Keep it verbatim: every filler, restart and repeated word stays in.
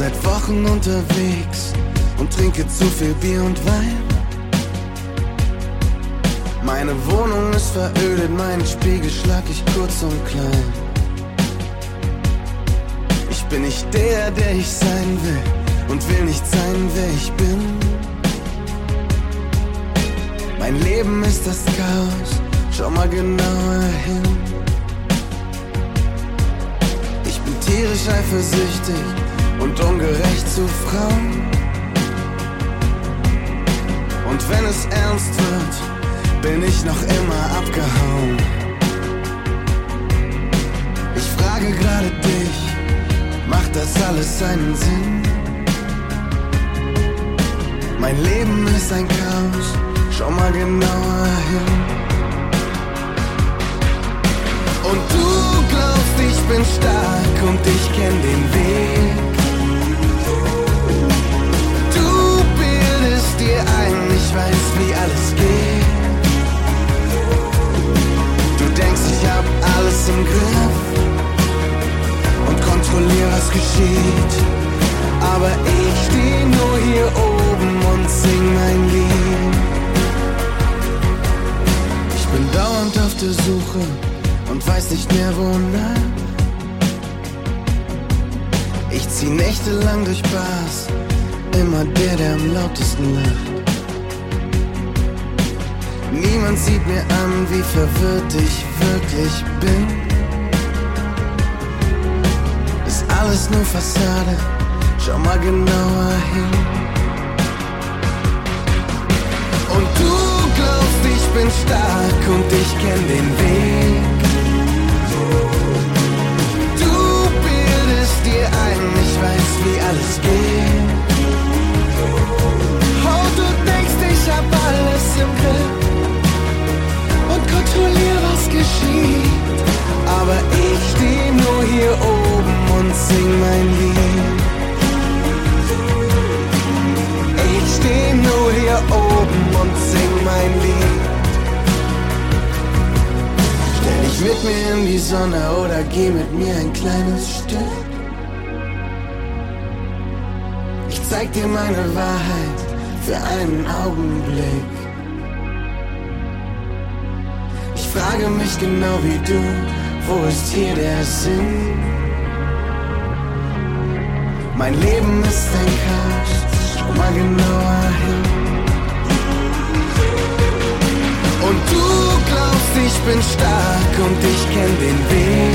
seit Wochen unterwegs und trinke zu viel Bier und Wein. Meine Wohnung ist verödet, meinen Spiegel schlag ich kurz und klein. Ich bin nicht der, der ich sein will und will nicht sein, wer ich bin. Mein Leben ist das Chaos, schau mal genauer hin. Ich bin tierisch eifersüchtig und ungerecht zu Frauen. Und wenn es ernst wird, bin ich noch immer abgehauen. Ich frage gerade dich, macht das alles seinen Sinn? Mein Leben ist ein Chaos, schau mal genauer hin. Und du glaubst, ich bin stark und ich kenn den Weg. Du bildest dir ein, ich weiß, wie alles geht. Du denkst, ich hab alles im Griff und kontrollier, was geschieht. Aber ich steh nur hier oben und sing mein Lied. Ich bin dauernd auf der Suche und weiß nicht mehr wonach. Ich zieh nächtelang durch Bars, immer der, der am lautesten lacht. Niemand sieht mir an, wie verwirrt ich wirklich bin. Ist alles nur Fassade, schau mal genauer hin. Und du glaubst, ich bin stark und ich kenn den Weg. Du bildest dir ein, ich weiß, wie alles geht. Oh, du denkst, ich hab alles im Griff und kontrollier, was geschieht. Aber ich steh nur hier oben und sing mein Lied. Ich steh nur hier oben und sing mein Lied. Stell dich mit mir in die Sonne oder geh mit mir ein kleines Stück. Ich zeig dir meine Wahrheit für einen Augenblick. Ich frage mich genau wie du, wo ist hier der Sinn? Mein Leben ist ein Chaos, schau mal genauer hin. Und du glaubst, ich bin stark und ich kenn den Weg.